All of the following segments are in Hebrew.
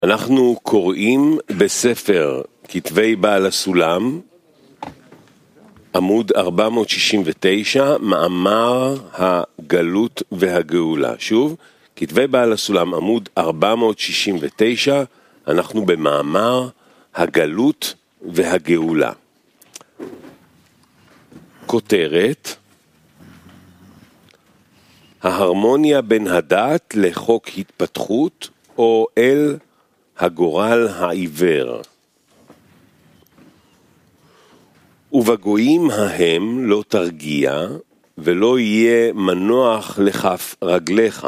אנחנו קוראים בספר כתבי בעל הסולם, עמוד 469, מאמר הגלות והגאולה. שוב, כתבי בעל הסולם, עמוד 469, אנחנו במאמר הגלות והגאולה. כותרת: ההרמוניה בין הדת לחוק התפתחות או אל הגורל העיוור. ובגויים ההם לא תרגיע ולא יהיה מנוח לכף רגליך.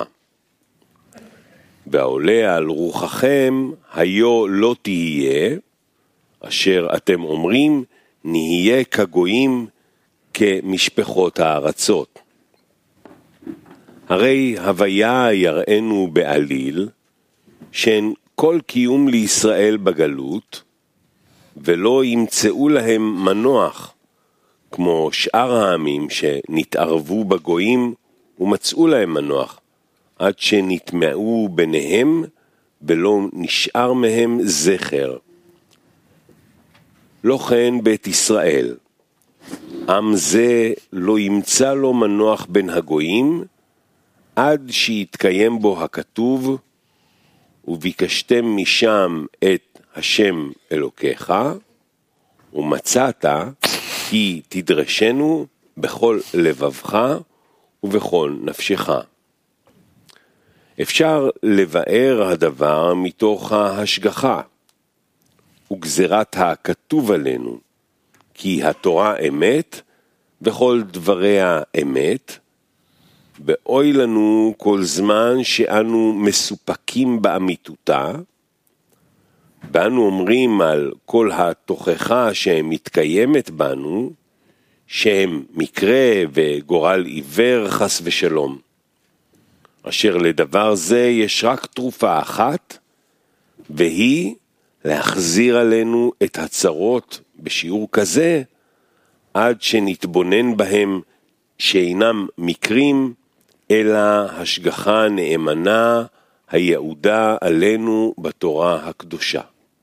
והעולה על רוחכם היו לא תהיה, אשר אתם אומרים נהיה כגויים כמשפחות הארצות. הרי הוויה יראנו בעליל שאין כל קיום לישראל בגלות, ולא ימצאו להם מנוח, כמו שאר העמים שנתערבו בגויים ומצאו להם מנוח, עד שנטמעו ביניהם ולא נשאר מהם זכר. לא כן בית ישראל, עם זה לא ימצא לו מנוח בין הגויים, עד שיתקיים בו הכתוב, וביקשתם משם את השם אלוקיך, ומצאת כי תדרשנו בכל לבבך ובכל נפשך. אפשר לבאר הדבר מתוך ההשגחה, וגזירת הכתוב עלינו, כי התורה אמת, וכל דבריה אמת, ואוי לנו כל זמן שאנו מסופקים באמיתותה, ואנו אומרים על כל התוכחה שמתקיימת בנו, שהם מקרה וגורל עיוור חס ושלום. אשר לדבר זה יש רק תרופה אחת, והיא להחזיר עלינו את הצרות בשיעור כזה, עד שנתבונן בהם שאינם מקרים, אלא השגחה נאמנה היעודה עלינו בתורה הקדושה.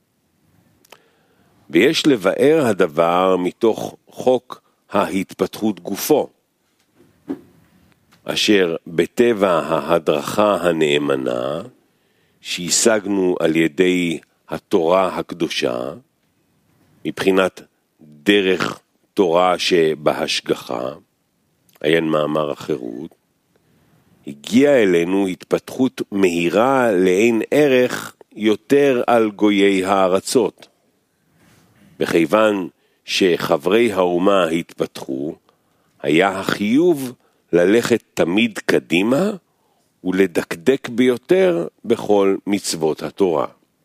ויש לבאר הדבר מתוך חוק ההתפתחות גופו, אשר בטבע ההדרכה הנאמנה שהשגנו על ידי התורה הקדושה, מבחינת דרך תורה שבהשגחה, עיין מאמר החירות, הגיעה אלינו התפתחות מהירה לאין ערך יותר על גויי הארצות. בכיוון שחברי האומה התפתחו, היה החיוב ללכת תמיד קדימה ולדקדק ביותר בכל מצוות התורה.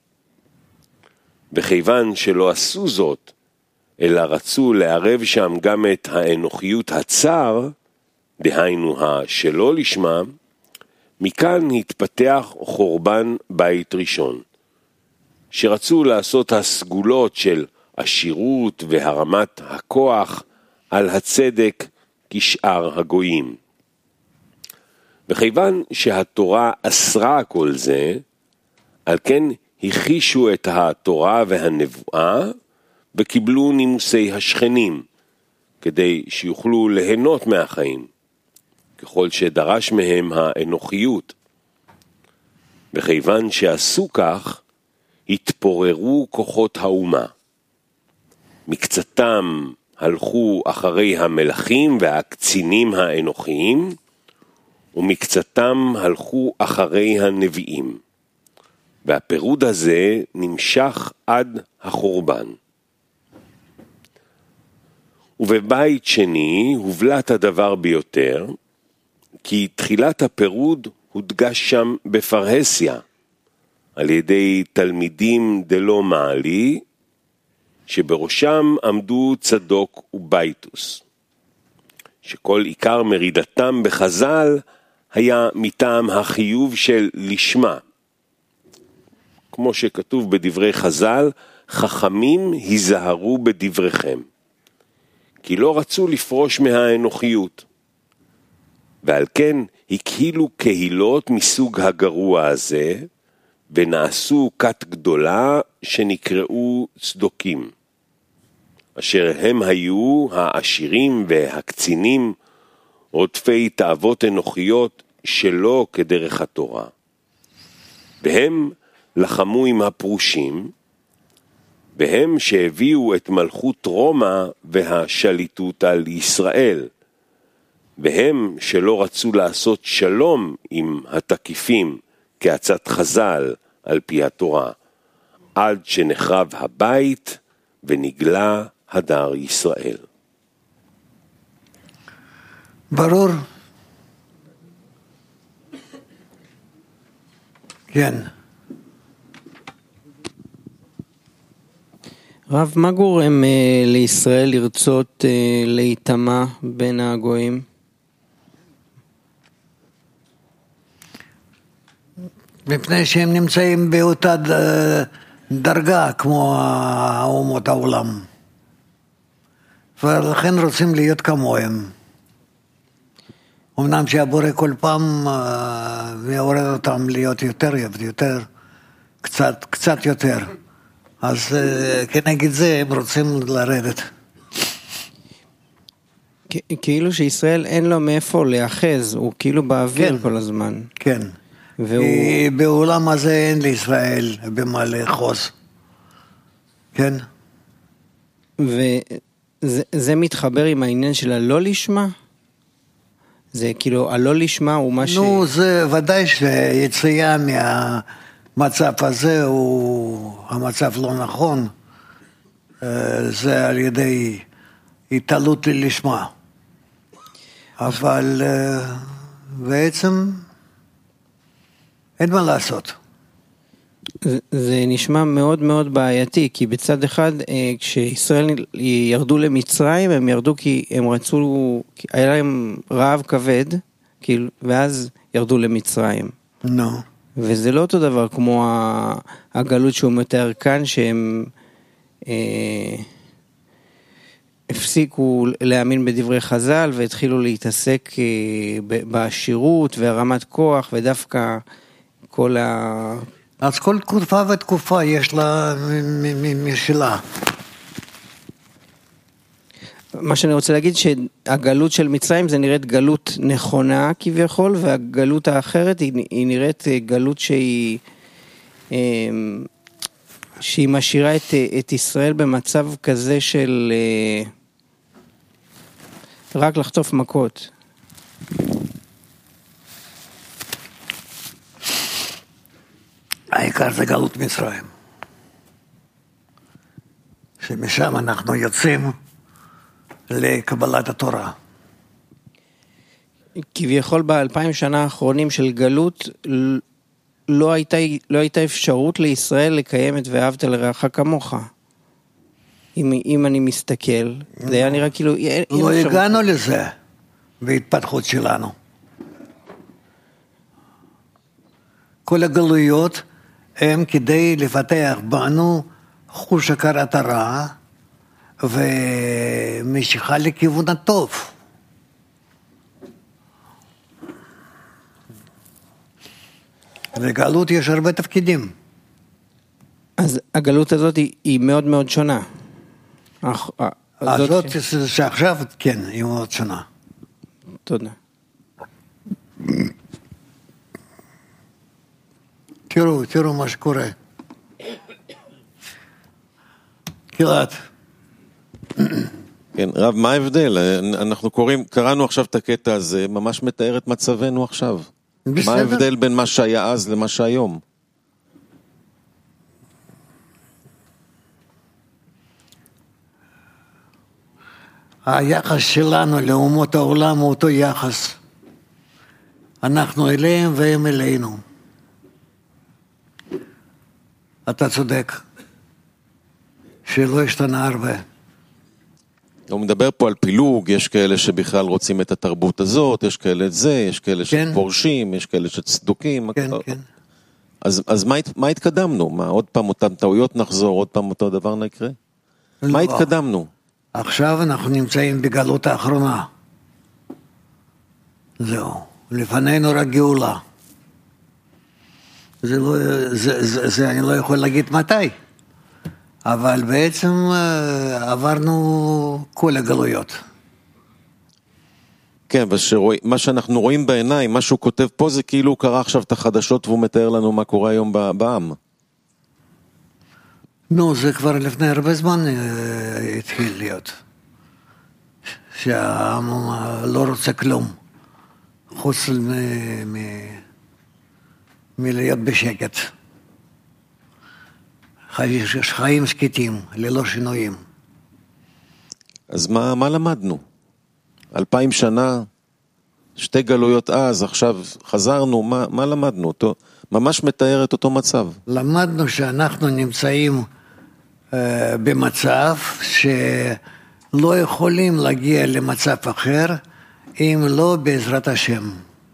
בכיוון שלא עשו זאת, אלא רצו לערב שם גם את האנוכיות הצר, דהיינו השלא לשמם, מכאן התפתח חורבן בית ראשון, שרצו לעשות הסגולות של עשירות והרמת הכוח על הצדק כשאר הגויים. וכיוון שהתורה אסרה כל זה, על כן הכישו את התורה והנבואה וקיבלו נימוסי השכנים, כדי שיוכלו ליהנות מהחיים, ככל שדרש מהם האנוכיות. וכיוון שעשו כך, התפוררו כוחות האומה. מקצתם הלכו אחרי המלכים והקצינים האנוכיים, ומקצתם הלכו אחרי הנביאים. והפירוד הזה נמשך עד החורבן. ובבית שני הובלט הדבר ביותר, כי תחילת הפירוד הודגש שם בפרהסיה, על ידי תלמידים דלא מעלי, שבראשם עמדו צדוק ובייטוס, שכל עיקר מרידתם בחז"ל היה מטעם החיוב של לשמה. כמו שכתוב בדברי חז"ל, חכמים היזהרו בדבריכם, כי לא רצו לפרוש מהאנוכיות. ועל כן הקהילו קהילות מסוג הגרוע הזה, ונעשו כת גדולה שנקראו צדוקים, אשר הם היו העשירים והקצינים, רודפי תאוות אנוכיות שלא כדרך התורה. והם לחמו עם הפרושים, והם שהביאו את מלכות רומא והשליטות על ישראל, והם שלא רצו לעשות שלום עם התקיפים כעצת חז"ל על פי התורה, עד שנחרב הבית ונגלה הדר ישראל. ברור? כן. רב, מה גורם לישראל לרצות להיטמע בין הגויים? מפני שהם נמצאים באותה דרגה כמו אומות העולם. ולכן רוצים להיות כמוהם. אמנם שהבורא כל פעם מעורר אותם להיות יותר, קצת יותר. אז כנגד זה הם רוצים לרדת. כאילו שישראל אין לו מאיפה להאחז, הוא כאילו באוויר כל הזמן. כן. כי בעולם הזה אין לישראל במה לאחוז. כן. וזה מתחבר עם העניין של הלא לשמה? זה כאילו הלא לשמה הוא מה נו, זה ודאי שיציאה מהמצב הזה הוא המצב לא נכון. זה על ידי התעלות לשמה. אבל בעצם אין מה לעשות. זה נשמע מאוד מאוד בעייתי, כי בצד אחד, כשישראל ירדו למצרים, הם ירדו כי הם רצו, היה להם רעב כבד, ואז ירדו למצרים. No. וזה לא אותו דבר כמו הגלות שהוא מתאר כאן, שהם הפסיקו להאמין בדברי חז"ל, והתחילו להתעסק בעשירות והרמת כוח, ודווקא כל אז כל תקופה ותקופה יש לה משלה. מה שאני רוצה להגיד שהגלות של מצרים זה נראית גלות נכונה כביכול, והגלות האחרת היא נראית גלות שהיא משאירה את ישראל במצב כזה של רק לחטוף מכות. העיקר זה גלות מצרים. שמשם אנחנו יוצאים לקבלת התורה. כביכול ב2000 שנה האחרונים של גלות לא הייתה אפשרות לישראל לקיים את ואהבת לרעך כמוך. אם אני מסתכל, זה היה נראה כאילו לא הגענו לזה בהתפתחות שלנו. כל הגלויות הם כדי לפתח בנו חוש הכרת הרע ומשיכה לכיוון הטוב. לגלות יש הרבה תפקידים. אז הגלות הזאת היא מאוד מאוד שונה. הזאת שעכשיו כן, היא מאוד שונה. תודה. תראו מה שקורה. קראת. כן, רב, מה ההבדל? אנחנו קראנו עכשיו את הקטע הזה, ממש מתאר את מצבנו עכשיו. בסדר. מה ההבדל בין מה שהיה אז למה שהיום? היחס שלנו לאומות העולם הוא אותו יחס. אנחנו אליהם והם אלינו. אתה צודק, שלא השתנה הרבה. הוא מדבר פה על פילוג, יש כאלה שבכלל רוצים את התרבות הזאת, יש כאלה את זה, יש כאלה כן. שפורשים, יש כאלה שצדוקים. כן, כן. אז מה התקדמנו? מה, עוד פעם אותן טעויות נחזור, עוד פעם אותו דבר נקרה? לא. מה התקדמנו? עכשיו אנחנו נמצאים בגלות האחרונה. זהו, לפנינו רק גאולה. זה אני לא יכול להגיד מתי, אבל בעצם עברנו כל הגלויות. כן, מה שאנחנו רואים בעיניים, מה שהוא כותב פה זה כאילו הוא קרא עכשיו את החדשות והוא מתאר לנו מה קורה היום בעם. נו, זה כבר לפני הרבה זמן התחיל להיות. שהעם לא רוצה כלום, חוץ מלהיות בשקט. חיים שקטים, ללא שינויים. אז מה למדנו? 2000 שנה, 2 גלויות אז, עכשיו חזרנו, מה למדנו? אותו, ממש מתאר את אותו מצב. למדנו שאנחנו נמצאים במצב שלא יכולים להגיע למצב אחר, אם לא בעזרת השם.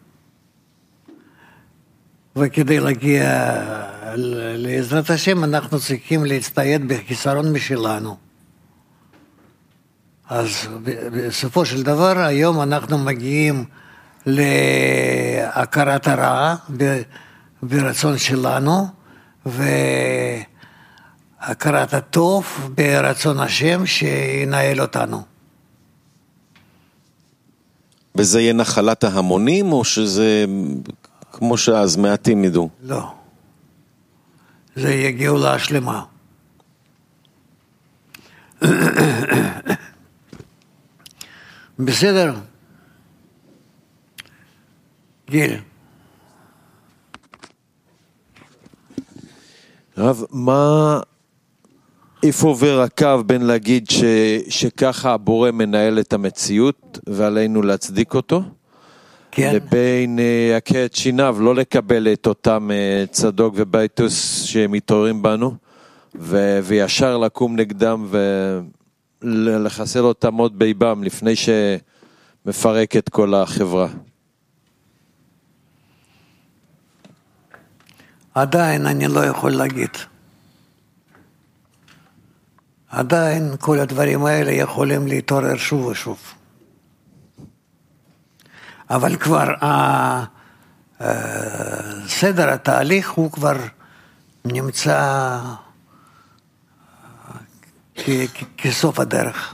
וכדי להגיע לעזרת השם, אנחנו צריכים להצטייד בחיסרון משלנו. אז בסופו של דבר, היום אנחנו מגיעים להכרת הרע ברצון שלנו, והכרת הטוב ברצון השם שינהל אותנו. וזה יהיה נחלת ההמונים, או שזה כמו שאז מעטים ידעו? לא. זה יהיה גאולה שלמה. בסדר? גיל. רב, איפה עובר הקו בין להגיד שככה הבורא מנהל את המציאות ועלינו להצדיק אותו? כן. לבין הקהה את שיניו, לא לקבל את אותם צדוק ובייטוס שמתעוררים בנו, וישר לקום נגדם ולחסל אותם עוד ביבם לפני שמפרק את כל החברה. עדיין אני לא יכול להגיד. עדיין כל הדברים האלה יכולים להתעורר שוב ושוב. אבל כבר סדר התהליך הוא כבר נמצא כסוף הדרך.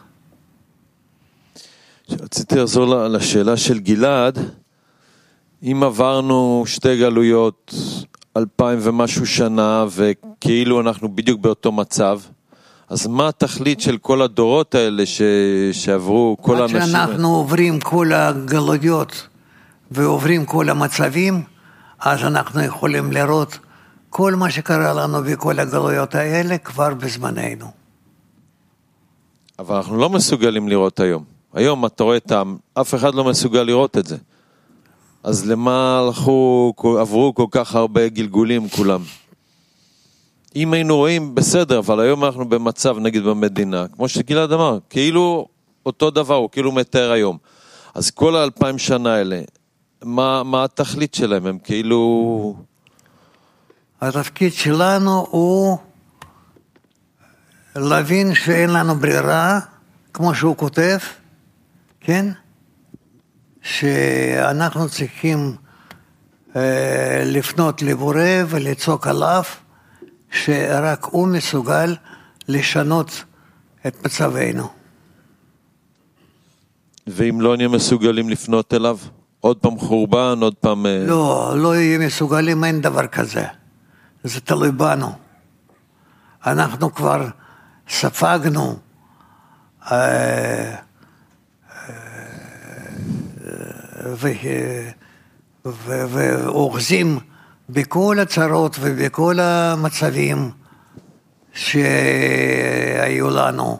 רציתי לחזור לשאלה של גלעד. אם עברנו 2 גלויות 2000 ומשהו שנה וכאילו אנחנו בדיוק באותו מצב, אז מה התכלית של כל הדורות האלה שעברו כל האנשים? עד שאנחנו עוברים כל הגלויות ועוברים כל המצבים, אז אנחנו יכולים לראות כל מה שקרה לנו בכל הגלויות האלה כבר בזמננו. אבל אנחנו לא מסוגלים לראות היום. היום אתה רואה אף אחד לא מסוגל לראות את זה. אז למה עברו כל כך הרבה גלגולים כולם? אם היינו רואים בסדר, אבל היום אנחנו במצב נגיד במדינה, כמו שגלעד אמר, כאילו אותו דבר, הוא כאילו מתאר היום. אז כל 2000 שנה האלה, מה התכלית שלהם? הם כאילו... התפקיד שלנו הוא להבין שאין לנו ברירה, כמו שהוא כותב, כן? שאנחנו צריכים לפנות לבורא ולצעוק עליו, שרק הוא מסוגל לשנות את מצבנו. ואם לא נהיה מסוגלים לפנות אליו? עוד פעם חורבן, עוד פעם... לא יהיה מסוגלים, אין דבר כזה. זה תלוי בנו. אנחנו כבר ספגנו ואוחזים בכל הצרות ובכל המצבים שהיו לנו,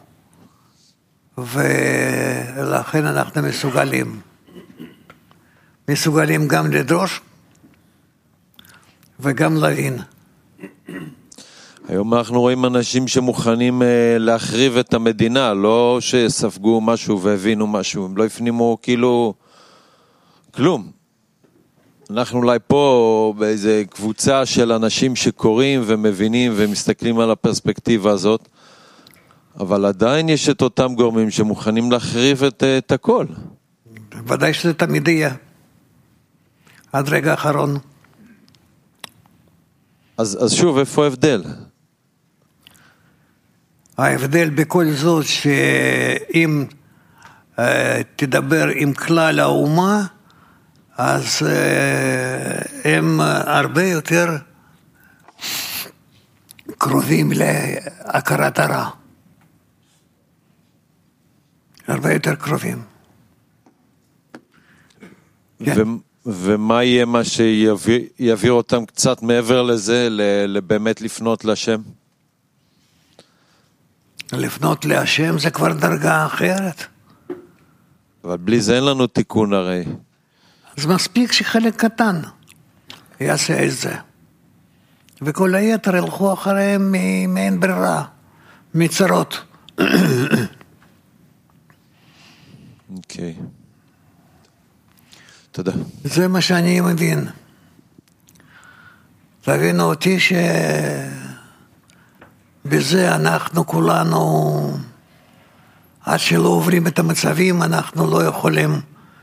ולכן אנחנו מסוגלים גם לדרוש וגם להבין. היום אנחנו רואים אנשים שמוכנים להחריב את המדינה, לא שספגו משהו והבינו משהו, הם לא הפנימו כאילו כלום. אנחנו אולי פה באיזה קבוצה של אנשים שקוראים ומבינים ומסתכלים על הפרספקטיבה הזאת, אבל עדיין יש את אותם גורמים שמוכנים להחריב את הכל. ודאי שזה תמיד יהיה. עד רגע האחרון. אז שוב, איפה ההבדל? ההבדל בכל זאת שאם תדבר עם כלל האומה, אז הם הרבה יותר קרובים להכרת הרע. הרבה יותר קרובים. כן. ומה יהיה מה שיעביר אותם קצת מעבר לזה, באמת לפנות להשם? לפנות להשם זה כבר דרגה אחרת. אבל בלי זה אין לנו תיקון הרי. אז מספיק שחלק קטן יעשה את זה. וכל היתר ילכו אחריהם מאין ברירה, מצרות. אוקיי. תודה. זה מה שאני מבין. תבינו אותי שבזה אנחנו כולנו, עד שלא עוברים את המצבים, אנחנו לא יכולים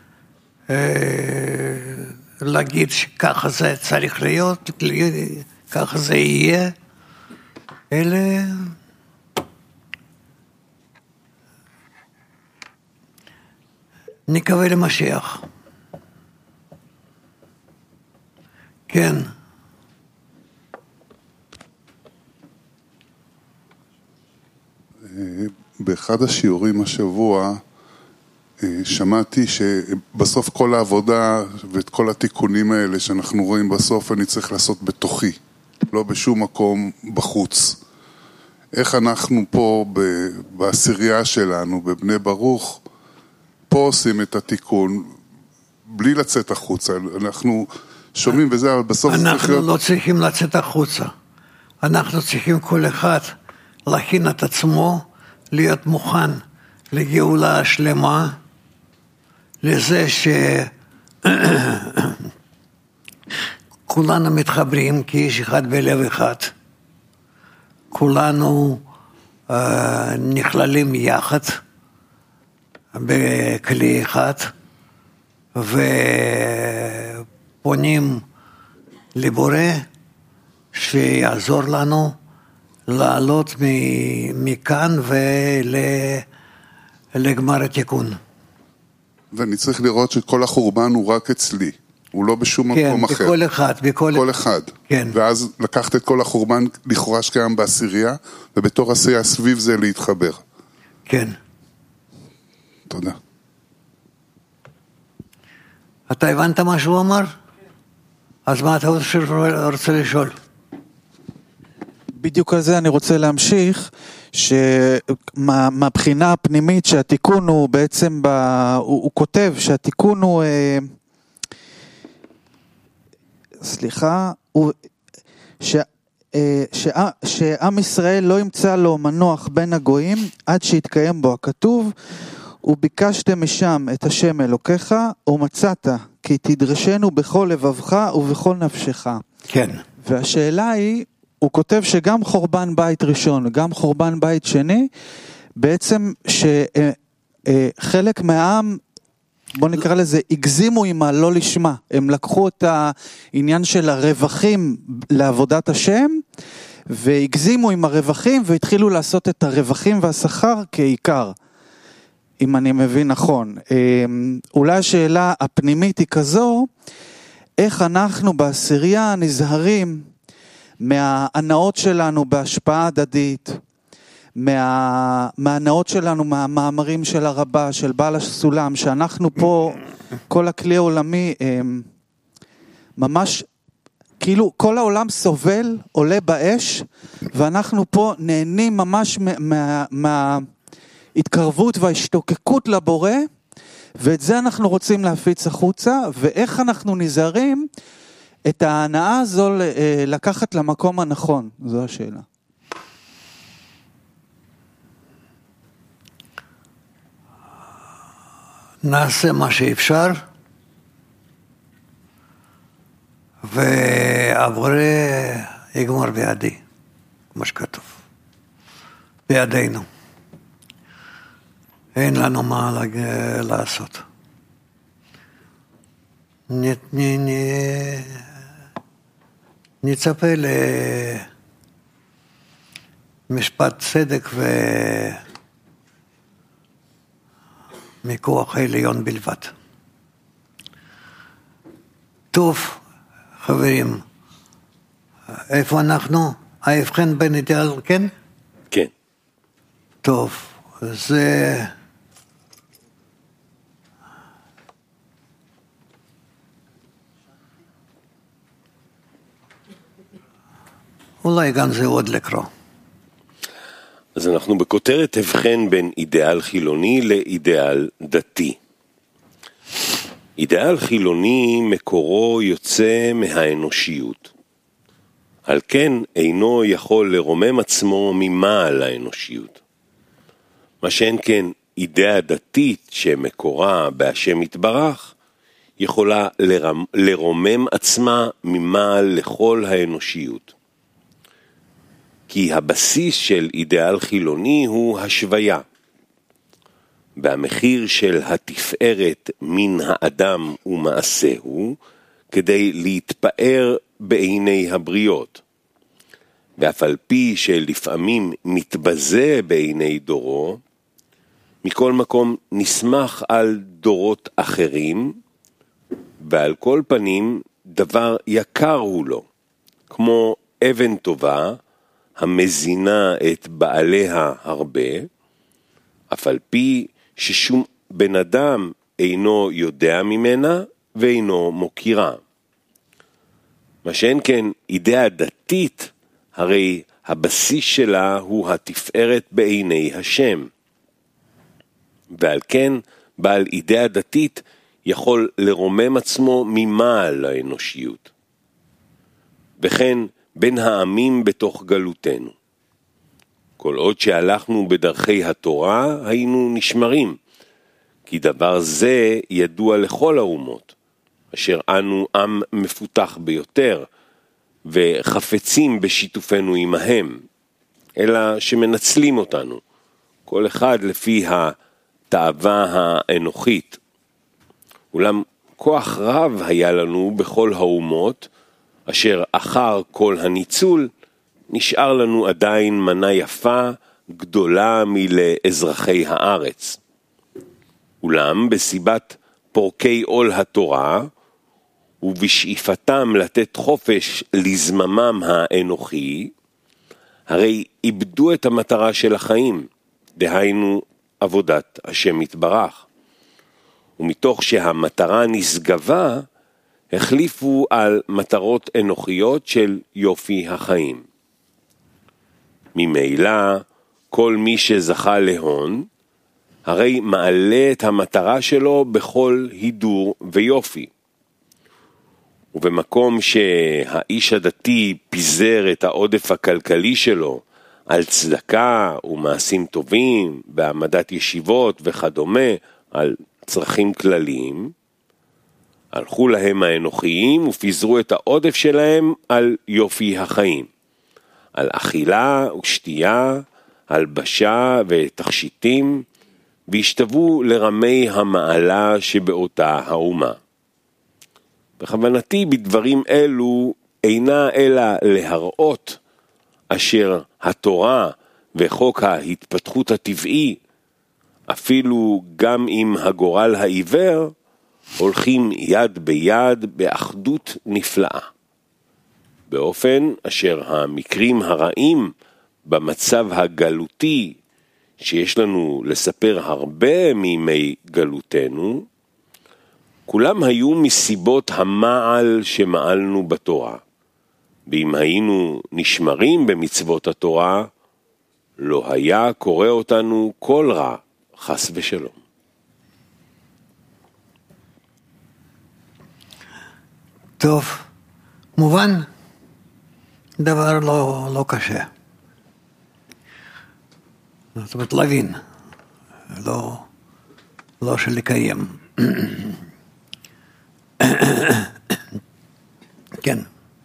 להגיד שככה זה צריך להיות, ככה זה יהיה. אלה נקווה למשיח. כן. באחד השיעורים השבוע שמעתי שבסוף כל העבודה ואת כל התיקונים האלה שאנחנו רואים בסוף אני צריך לעשות בתוכי, לא בשום מקום בחוץ. איך אנחנו פה בעשירייה שלנו, בבני ברוך, פה עושים את התיקון בלי לצאת החוצה. אנחנו שומעים וזה, אבל בסוף צריך להיות... אנחנו לא צריכים לצאת החוצה. אנחנו צריכים כל אחד להכין את עצמו, להיות מוכן לגאולה השלמה, לזה שכולנו מתחברים כאיש אחד בלב אחד. כולנו נכללים יחד בכלי אחד, ופונים לבורא שיעזור לנו לעלות מכאן ולגמר התיקון. ואני צריך לראות שכל החורבן הוא רק אצלי, הוא לא בשום מקום אחר. כן, בכל אחד. כל אחד. כן. ואז לקחת את כל החורבן לכאורה שקיים בעשירייה, ובתור עשייה סביב זה להתחבר. כן. תודה. אתה הבנת מה שהוא אמר? אז מה אתה רוצה לשאול? בדיוק על זה אני רוצה להמשיך, מהבחינה הפנימית שהתיקון הוא בעצם, הוא כותב שהתיקון הוא, שעם ישראל לא ימצא לו מנוח בין הגויים עד שיתקיים בו הכתוב, וביקשתם משם את השם אלוקיך ומצאת כי תדרשנו בכל לבבך ובכל נפשך. כן. והשאלה היא, הוא כותב שגם חורבן בית ראשון וגם חורבן בית שני, בעצם שחלק מהעם, בוא נקרא לזה, הגזימו עם הלא לשמה. הם לקחו את העניין של הרווחים לעבודת השם, והגזימו עם הרווחים, והתחילו לעשות את הרווחים והשכר כעיקר. אם אני מבין נכון. אולי השאלה הפנימית היא כזו, איך אנחנו בעשירייה נזהרים מהענאות שלנו בהשפעה הדדית, מהענאות שלנו מהמאמרים של הרבה, של בעל הסולם, שאנחנו פה, כל הכלי העולמי, ממש, כאילו כל העולם סובל, עולה באש, ואנחנו פה נהנים ממש מההתקרבות וההשתוקקות לבורא, ואת זה אנחנו רוצים להפיץ החוצה, ואיך אנחנו נזהרים את ההנאה הזו לקחת למקום הנכון, זו השאלה. נעשה מה שאפשר, והבורא יגמור בידי, כמו שכתוב, בידינו. אין לנו מה לעשות. נצפה למשפט צדק ומכוח העליון בלבד. טוב, חברים, איפה אנחנו? ההבחן בין אידיאל, כן? כן. טוב, זה... אולי גם זה עוד לקרוא. אז אנחנו בכותרת הבחן בין אידיאל חילוני לאידיאל דתי. אידיאל חילוני מקורו יוצא מהאנושיות. על כן אינו יכול לרומם עצמו ממעל האנושיות. מה שאין כן אידאה דתית שמקורה בהשם יתברך, יכולה לרומם עצמה ממעל לכל האנושיות. כי הבסיס של אידיאל חילוני הוא השוויה. והמחיר של התפארת מן האדם ומעשהו, כדי להתפאר בעיני הבריות. ואף על פי שלפעמים מתבזה בעיני דורו, מכל מקום נסמך על דורות אחרים, ועל כל פנים דבר יקר הוא לו, כמו אבן טובה, המזינה את בעליה הרבה, אף על פי ששום בן אדם אינו יודע ממנה ואינו מוקירה. מה שאין כן אידאה דתית, הרי הבסיס שלה הוא התפארת בעיני השם. ועל כן בעל אידאה דתית יכול לרומם עצמו ממעל האנושיות. וכן בין העמים בתוך גלותנו. כל עוד שהלכנו בדרכי התורה היינו נשמרים, כי דבר זה ידוע לכל האומות, אשר אנו עם מפותח ביותר, וחפצים בשיתופנו עמהם, אלא שמנצלים אותנו, כל אחד לפי התאווה האנוכית. אולם כוח רב היה לנו בכל האומות, אשר אחר כל הניצול, נשאר לנו עדיין מנה יפה, גדולה מלאזרחי הארץ. אולם בסיבת פורקי עול התורה, ובשאיפתם לתת חופש לזממם האנוכי, הרי איבדו את המטרה של החיים, דהיינו עבודת השם יתברך. ומתוך שהמטרה נשגבה, החליפו על מטרות אנוכיות של יופי החיים. ממילא, כל מי שזכה להון, הרי מעלה את המטרה שלו בכל הידור ויופי. ובמקום שהאיש הדתי פיזר את העודף הכלכלי שלו על צדקה ומעשים טובים והעמדת ישיבות וכדומה על צרכים כלליים, הלכו להם האנוכיים ופיזרו את העודף שלהם על יופי החיים, על אכילה ושתייה, הלבשה ותכשיטים, והשתוו לרמי המעלה שבאותה האומה. בכוונתי בדברים אלו אינה אלא להראות אשר התורה וחוק ההתפתחות הטבעי, אפילו גם עם הגורל העיוור, הולכים יד ביד באחדות נפלאה. באופן אשר המקרים הרעים במצב הגלותי שיש לנו לספר הרבה מימי גלותנו, כולם היו מסיבות המעל שמעלנו בתורה. ואם היינו נשמרים במצוות התורה, לא היה קורא אותנו כל רע, חס ושלום. טוב, מובן, דבר לא קשה. זאת אומרת, להבין, לא שלקיים. כן.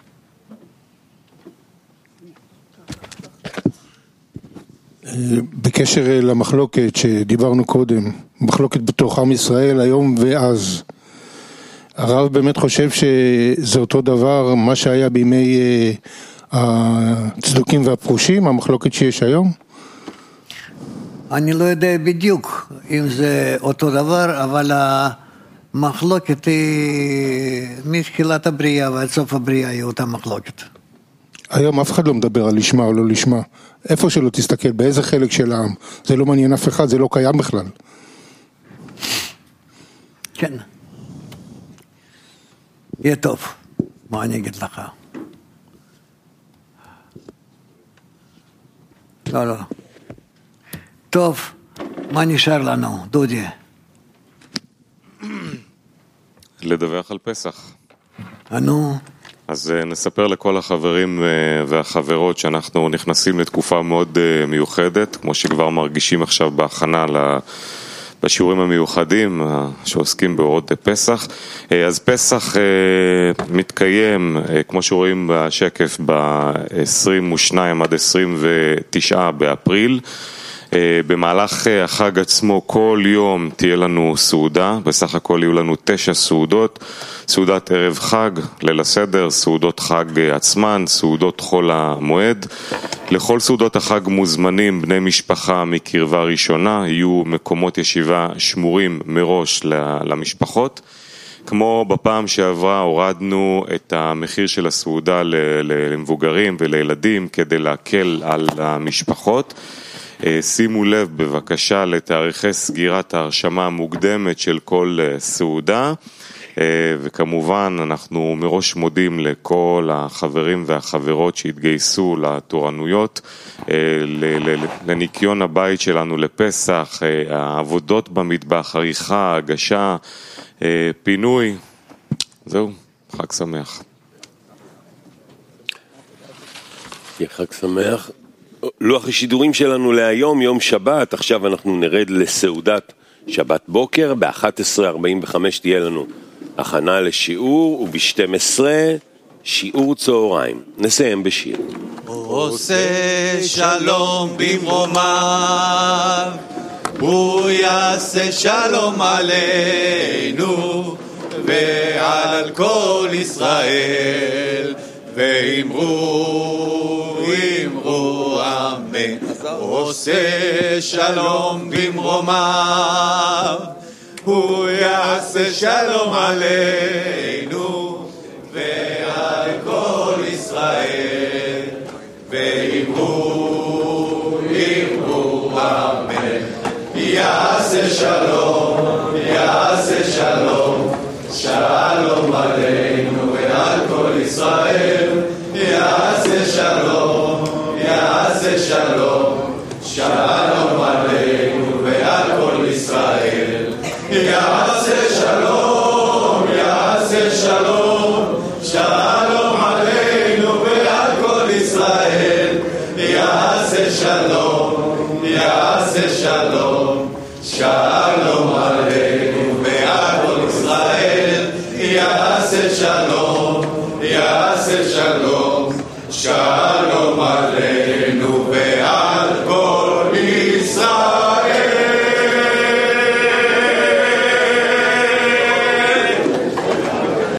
בקשר למחלוקת שדיברנו קודם, מחלוקת בתוך עם ישראל היום ואז, הרב באמת חושב שזה אותו דבר, מה שהיה בימי הצדוקים והפרושים, המחלוקת שיש היום? אני לא יודע בדיוק אם זה אותו דבר, אבל המחלוקת היא מתחילת הבריאה ועד סוף הבריאה היא אותה מחלוקת. היום אף אחד לא מדבר על לשמה או לא לשמה. איפה שלא תסתכל, באיזה חלק של העם. זה לא מעניין אף אחד, זה לא קיים בכלל. כן. יהיה טוב. מה אני אגיד לך? לא. טוב, מה נשאר לנו, דודי? לדווח על פסח. נו. אז נספר לכל החברים והחברות שאנחנו נכנסים לתקופה מאוד מיוחדת, כמו שכבר מרגישים עכשיו בהכנה בשיעורים המיוחדים שעוסקים בעוד פסח. אז פסח מתקיים, כמו שרואים בשקף, ב-22 עד 29 באפריל. במהלך החג עצמו כל יום תהיה לנו סעודה, בסך הכל יהיו לנו 9 סעודות, סעודת ערב חג, ליל הסדר, סעודות חג עצמן, סעודות חול המועד. לכל סעודות החג מוזמנים בני משפחה מקרבה ראשונה, יהיו מקומות ישיבה שמורים מראש למשפחות. כמו בפעם שעברה הורדנו את המחיר של הסעודה למבוגרים ולילדים כדי להקל על המשפחות. שימו לב בבקשה לתאריכי סגירת ההרשמה המוקדמת של כל סעודה, וכמובן אנחנו מראש מודים לכל החברים והחברות שהתגייסו לתורנויות, לניקיון הבית שלנו לפסח, העבודות במטבח, עריכה, הגשה, פינוי. זהו, חג שמח. חג שמח. לוח השידורים שלנו להיום, יום שבת, עכשיו אנחנו נרד לסעודת שבת בוקר, ב-11:45 תהיה לנו הכנה לשיעור, וב-12 שיעור צהריים. נסיים בשיר. עושה שלום במרומיו, הוא יעשה שלום עלינו ועל כל ישראל, ואמרו אמן. עושה שלום במרומיו, הוא יעשה שלום עלינו ועל כל ישראל, ואמרו אמן. יעשה שלום, יעשה שלום, שלום עלינו ועל כל ישראל. יעשה שלום, יעשה שלום, שלום עלינו ועל כל ישראל. יעשה שלום, יעשה שלום, שלום עלינו ועל כל ישראל. יעשה שלום, יעשה שלום, שלום עלינו ועל כל ישראל. יעשה שלום, יעשה שלום, שלום עלינו.